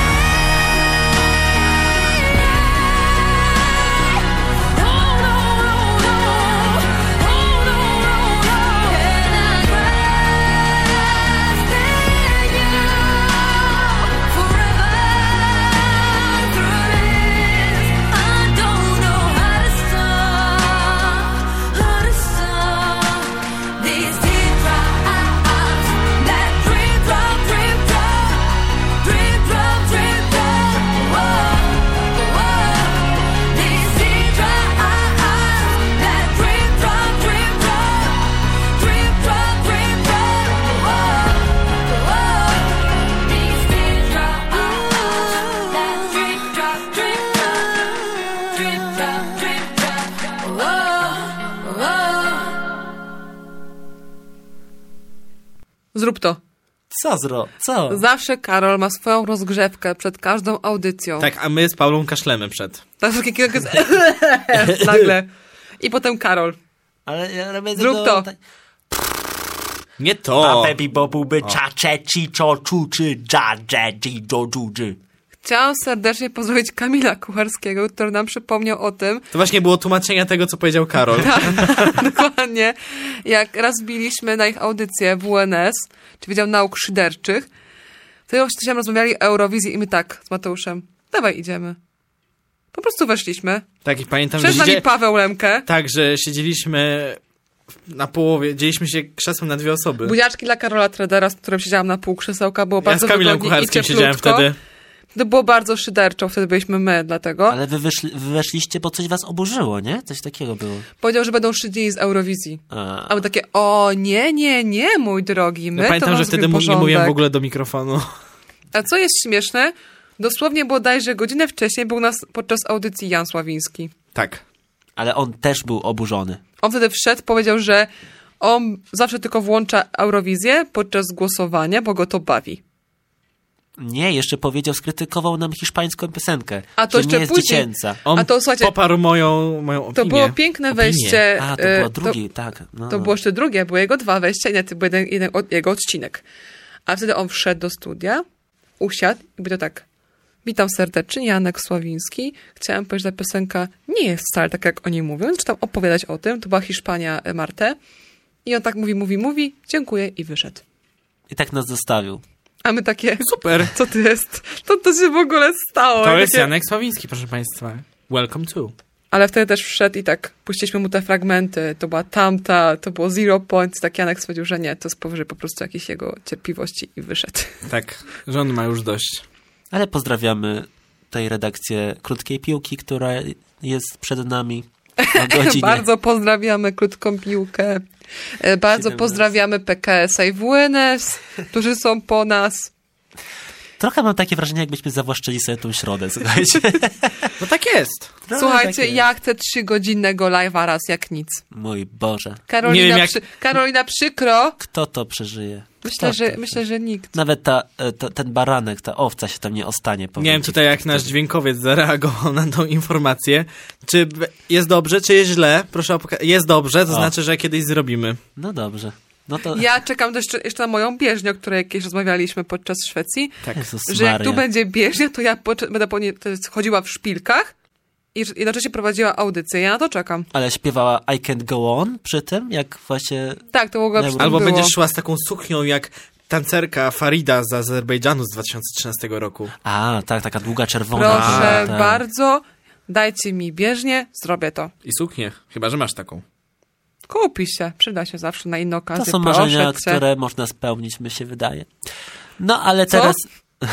Oh no, no, no, oh no, no, no. Can I grasp in you forever through this? I don't know how to stop, how to stop these teardrops that drip drop, drip drop, drip drop, drip drop. Whoa, whoa. These teardrops that drip drop, drip drop, drip drop, drip drop. Whoa, whoa. These teardrops that drip drop, drip drop, drip drop, drip drop. Whoa, whoa. Zrób to. Co zro? Co? Zawsze Karol ma swoją rozgrzewkę przed każdą audycją. Tak, a my z Paulą kaszlemy przed. Tak, takiego jest nagle. I potem Karol. Ale ja robię Zrób tego- to. tak- Nie to! Baby bobuby cha che chi cho chu chi ja je ji jo ju ji. Chciałam serdecznie pozdrowić Kamila Kucharskiego, który nam przypomniał o tym, To właśnie było tłumaczenie tego, co powiedział Karol. dokładnie, jak raz biliśmy na ich audycję W N S, czy Wydział Nauk Szyderczych, to już tam rozmawiali o Eurowizji i my tak z Mateuszem, dawaj idziemy. Po prostu weszliśmy. Tak, i pamiętam, że Przed nami siedzie... Paweł Lemke. tak, że siedzieliśmy na połowie, dzieliśmy się krzesłem na dwie osoby. Buziaczki dla Karola Tredera, z którym siedziałam na pół krzesełka, było Ja z bardzo Kamilem wygodnie i Kucharskim cieplutko. siedziałem wtedy. To było bardzo szyderczo, wtedy byliśmy my, dlatego. Ale wy, wyszli, wy weszliście, bo coś was oburzyło, nie? Coś takiego było. Powiedział, że będą szydzili z Eurowizji. A, A my takie, o nie, nie, nie, mój drogi, my Ja to pamiętam, wam że wtedy zrobimy mu- nie mówiłem porządek. w ogóle do mikrofonu. A co jest śmieszne, dosłownie bodajże godzinę wcześniej był nas podczas audycji Jan Sławiński. Tak. ale on też był oburzony. On wtedy wszedł, powiedział, że on zawsze tylko włącza Eurowizję podczas głosowania, bo go to bawi. Nie, jeszcze powiedział, skrytykował nam hiszpańską piosenkę, A to że jeszcze nie jest później. dziecięca. On A to, słuchajcie, poparł moją, moją opinię. To było piękne Opinię. wejście. A, to e, było drugie, tak. No. To było jeszcze drugie, było jego dwa wejścia i na to był jeden, jeden od, jego odcinek. A wtedy on wszedł do studia, usiadł i powiedział tak: witam serdecznie, Janek Sławiński. Chciałem powiedzieć, że ta piosenka nie jest wcale tak, jak oni mówią. Zaczął opowiadać o tym. To była Hiszpania e, Marte. I on tak mówi, mówi, mówi, dziękuję i wyszedł. I tak nas zostawił. A my takie, Super. co to jest? To to się w ogóle stało. To I jest takie- Janek Sławiński, proszę państwa. Welcome to. Ale wtedy też wszedł i tak puściliśmy mu te fragmenty. To była tamta, to było Zero Point. Tak Janek stwierdził, że nie, to jest powyżej po prostu jakiejś jego cierpliwości i wyszedł. Tak, że on ma już dość. Ale pozdrawiamy tej redakcję Krótkiej Piłki, która jest przed nami o godzinie. Bardzo pozdrawiamy Krótką Piłkę. E, Bardzo siedemnaście. pozdrawiamy P K S A i W N S, którzy są po nas. Trochę mam takie wrażenie, jakbyśmy zawłaszczyli sobie tą środę, słuchajcie. No tak jest. Trochę Słuchajcie, takie- ja chcę trzygodzinnego live'a raz jak nic. Mój Boże. Karolina, Nie wiem, jak- przy... Karolina przykro. Kto to przeżyje? Myślę, Kto że, to myślę, że nikt. Nawet ta, e, ta, ten baranek, ta owca się tam nie ostanie. powiem Nie wiem ci. tutaj, jak nasz dźwiękowiec zareagował na tą informację. Czy b- jest dobrze, czy jest źle? Proszę o poka- Jest dobrze, to O. znaczy, że kiedyś zrobimy. No dobrze. No to... Ja czekam też jeszcze, jeszcze na moją bieżnię, o której jakieś rozmawialiśmy podczas Szwecji. Tak. Jezus Że jak Maria. tu będzie bieżnia, to ja pocze- będę po niej to jest chodziła w szpilkach i jednocześnie prowadziła audycję. Ja na to czekam. Ale śpiewała I Can't Go On przy tym, jak właśnie... Tak, to w ogóle Albo przy tym Albo było. będziesz szła z taką suknią jak tancerka Farida z Azerbejdżanu z dwa tysiące trzynastego roku. A, tak, taka długa czerwona. Proszę A, tak. bardzo, dajcie mi bieżnię, zrobię to. I suknię, chyba że masz taką. Kupi się, przyda się zawsze na inne okazje. To są Proszę marzenia, cię. które można spełnić, mi się wydaje. No, ale Co? teraz...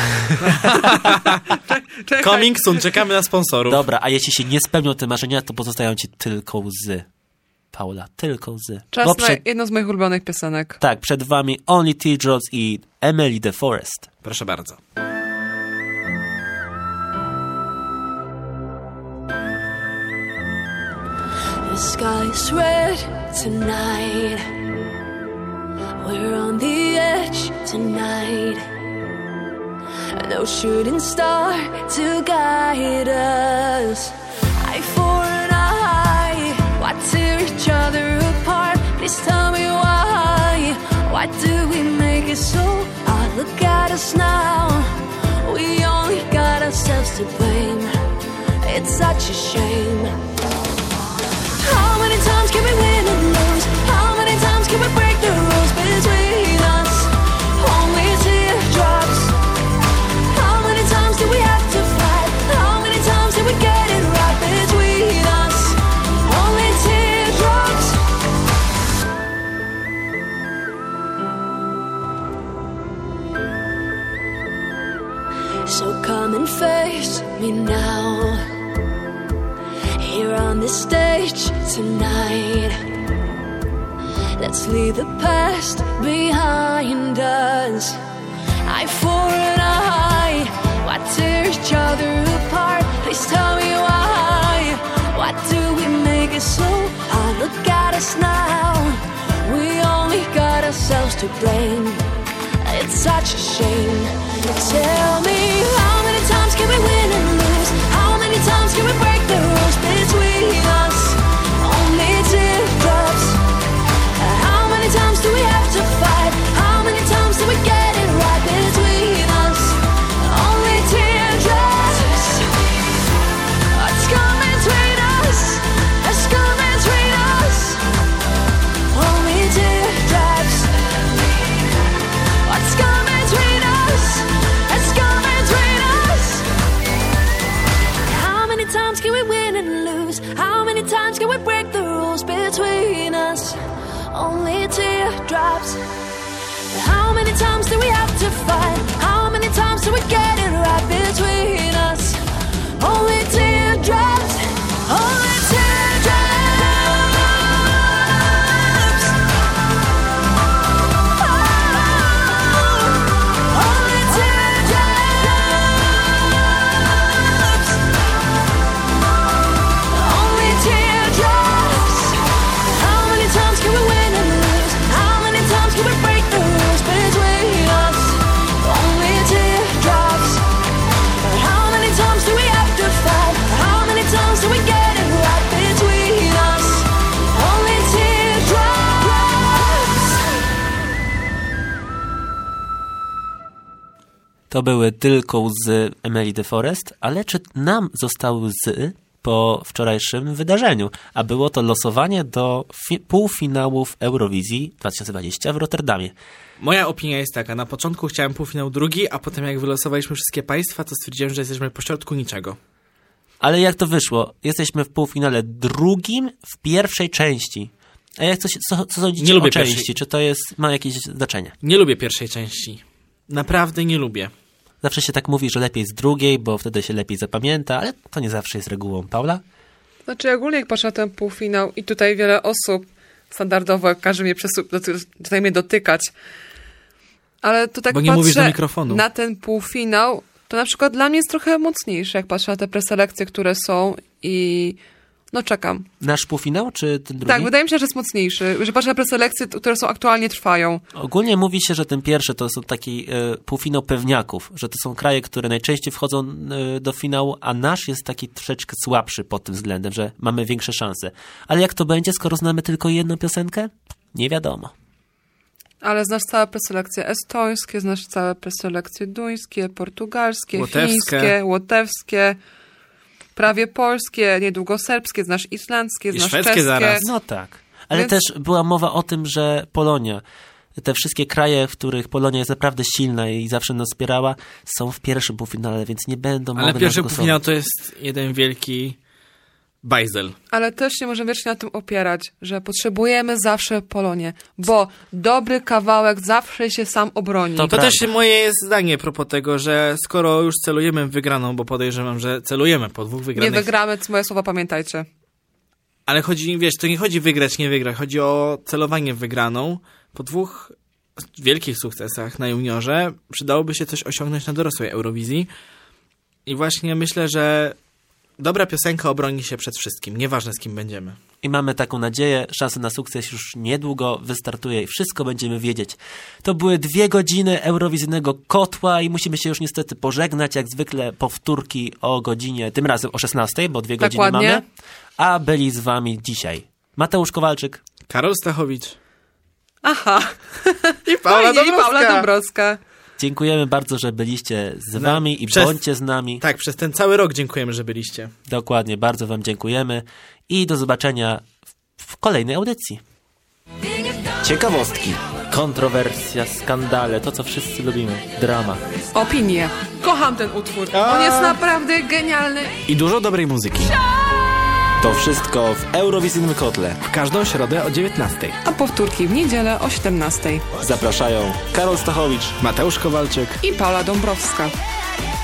Czekaj. Coming soon, czekamy na sponsorów. Dobra, a jeśli się nie spełnią te marzenia, to pozostają ci tylko łzy. Paula, tylko łzy. Czas Bo na przed, jedną z moich ulubionych piosenek. tak, przed wami Only Teardrops i Emily the Forest. Proszę bardzo. The sky is red tonight. We're on the edge tonight. No shooting star to guide us. Eye for an eye. Why tear each other apart? Please tell me why. Why do we make it so? Oh, look at us now. We only got ourselves to blame. It's such a shame. How many times can we win and lose? How many times can we break the rules between us? Only teardrops. How many times do we have to fight? How many times do we get it right between us? Only teardrops. So come and face me now, here on this stage tonight. Let's leave the past behind us. Eye for an eye. Why tear each other apart? Please tell me why. Why do we make it so? Oh, look at us now. We only got ourselves to blame. It's such a shame. Tell me, how many times can we win and lose? How many times can we break the rules between us? Only teardrops. How many times do we have to fight? How many times do we get it right between us? Only teardrops. What's coming between us? What's coming between us? Only teardrops. What's coming between us? What's coming between us? How many times can we win and lose? How many times can we break the rules between us? Only teardrops. How many times do we have to fight? How many times do we get it right between us? Only teardrops. Only teardrops. Oh, only teardrops. Only teardrops. How many times can we win and lose? How many times can we break the rules between us? Only teardrops. How many times do we have to fight? How many times do we get it right between us? Only teardrops. To były tylko łzy Emily de Forest, ale czy nam zostały łzy po wczorajszym wydarzeniu? A było to losowanie do fi- półfinałów Eurowizji dwa tysiące dwudziestego w Rotterdamie. Moja opinia jest taka, na początku chciałem półfinał drugi, a potem jak wylosowaliśmy wszystkie państwa, to stwierdziłem, że jesteśmy pośrodku niczego. Ale jak to wyszło? Jesteśmy w półfinale drugim w pierwszej części. A jak coś, co, co sądzicie Nie o lubię części? pierwszej. Czy to jest, ma jakieś znaczenie? Nie lubię pierwszej części. Naprawdę nie lubię. Zawsze się tak mówi, że lepiej z drugiej, bo wtedy się lepiej zapamięta, ale to nie zawsze jest regułą. Paula? Znaczy ogólnie jak patrzę na ten półfinał i tutaj wiele osób standardowo każe mnie przesu- doty- tutaj mnie dotykać, ale to tak Bo nie patrzę mówisz do mikrofonu. na ten półfinał, to na przykład dla mnie jest trochę mocniejszy, jak patrzę na te preselekcje, które są i no czekam. Nasz półfinał, czy ten drugi? Tak, wydaje mi się, że jest mocniejszy, że patrzę na preselekcje, t- które są aktualnie trwają. Ogólnie mówi się, że ten pierwszy to są taki e, półfinał pewniaków, że to są kraje, które najczęściej wchodzą e, do finału, a nasz jest taki troszeczkę słabszy pod tym względem, że mamy większe szanse. Ale jak to będzie, skoro znamy tylko jedną piosenkę? Nie wiadomo. Ale znasz całe preselekcje estońskie, znasz całe preselekcje duńskie, portugalskie, Łotewskie. chińskie, łotewskie, prawie polskie, niedługo serbskie, znasz islandzkie, I znasz szwedzkie czeskie. zaraz. No tak. Ale Więc- też była mowa o tym, że Polonia, te wszystkie kraje, w których Polonia jest naprawdę silna i zawsze nas wspierała, są w pierwszym półfinale, więc nie będą Ale mogły pierwszy nas półfinał głosować. to jest jeden wielki bajzel. Ale też nie możemy wiecznie na tym opierać, że potrzebujemy zawsze Polonię, bo dobry kawałek zawsze się sam obroni. To To Prawda. też moje jest zdanie a propos tego, że skoro już celujemy w wygraną, bo podejrzewam, że celujemy po dwóch nie wygranych, wygramy, co moje słowa pamiętajcie. ale chodzi, wiesz, to nie chodzi wygrać, nie wygrać, chodzi o celowanie w wygraną. Po dwóch wielkich sukcesach na juniorze przydałoby się coś osiągnąć na dorosłej Eurowizji i właśnie myślę, że dobra piosenka obroni się przed wszystkim, nieważne z kim będziemy. I mamy taką nadzieję, szansa na sukces już niedługo wystartuje i wszystko będziemy wiedzieć. To były dwie godziny eurowizyjnego kotła i musimy się już niestety pożegnać. Jak zwykle powtórki o godzinie, tym razem o szesnastej, bo dwie godziny Dokładnie. mamy. A byli z wami dzisiaj Mateusz Kowalczyk. Karol Stachowicz. Aha. I Paula Fajnie, i Dąbrowska. Paula Dąbrowska. Dziękujemy bardzo, że byliście z No, wami i przez- bądźcie z nami. Tak, przez ten cały rok dziękujemy, że byliście. Dokładnie, bardzo wam dziękujemy i do zobaczenia w, w kolejnej audycji. Ciekawostki, kontrowersja, skandale, to co wszyscy lubimy, drama. Opinie. Kocham ten utwór. On jest naprawdę genialny. I dużo dobrej muzyki. To wszystko w Eurowizyjnym Kotle. W każdą środę o dziewiętnastej. A powtórki w niedzielę o siedemnastej. Zapraszają Karol Stachowicz Mateusz Kowalczyk. I Paula Dąbrowska.